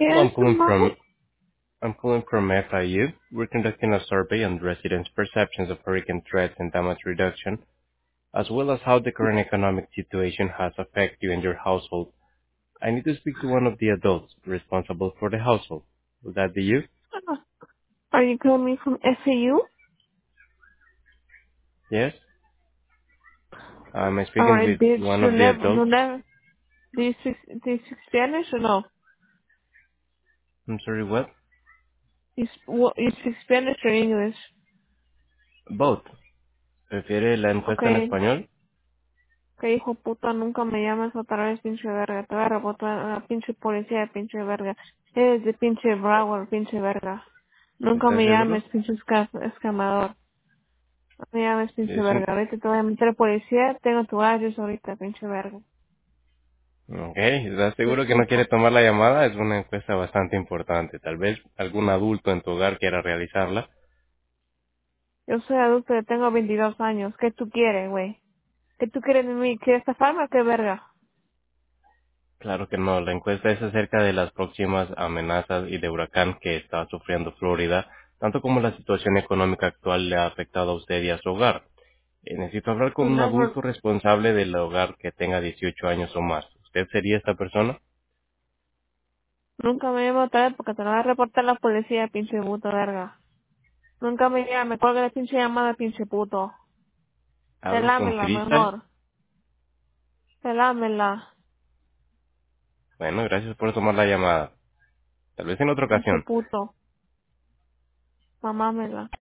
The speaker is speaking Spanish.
Hello, Yes, mom. I'm calling from FIU. We're conducting a survey on residents' perceptions of hurricane threats and damage reduction, as well as how the current economic situation has affected you and your household. I need to speak to one of the adults responsible for the household. Would that be you? Are you calling me from FAU? Yes? I'm speaking Alright, with bitch. one You of the never, you adults. never, do you speak Spanish or no? I'm sorry, what? You speak Spanish or English? Both. ¿Prefiere la encuesta en Okay. español? Que hijo puta, nunca me llames otra vez, pinche verga. Te voy a rebotar a la pinche policía de pinche verga. Eres de pinche Broward, pinche verga. Nunca ¿Estás me seguro? llames, pinche escamador. No me llames, pinche Es un... verga. Ahorita te voy a meter a policía. Tengo tu address ahorita, pinche verga. Ok, ¿estás Qué seguro que no quiere puto. tomar la llamada? Es una encuesta bastante importante. Tal vez algún adulto en tu hogar quiera realizarla. Yo soy adulto, yo tengo 22 años. ¿Qué tú quieres, güey? ¿Qué tú quieres de mí? ¿Quieres estafarme o qué verga? Claro que no, la encuesta es acerca de las próximas amenazas y de huracán que está sufriendo Florida, tanto como la situación económica actual le ha afectado a usted y a su hogar. Necesito hablar con Pues un never, adulto responsable del hogar que tenga 18 años o más. ¿Usted sería esta persona? nunca me llamo otra vez porque te lo va a reportar la policía, pinche puto verga. Nunca me llame, cuelga la pinche llamada, pinche puto. Hablo con Pelámela, Crystal. mejor. Pelámela, Bueno, gracias por tomar la llamada. Tal vez en otra pinche ocasión. puto. Mamámela.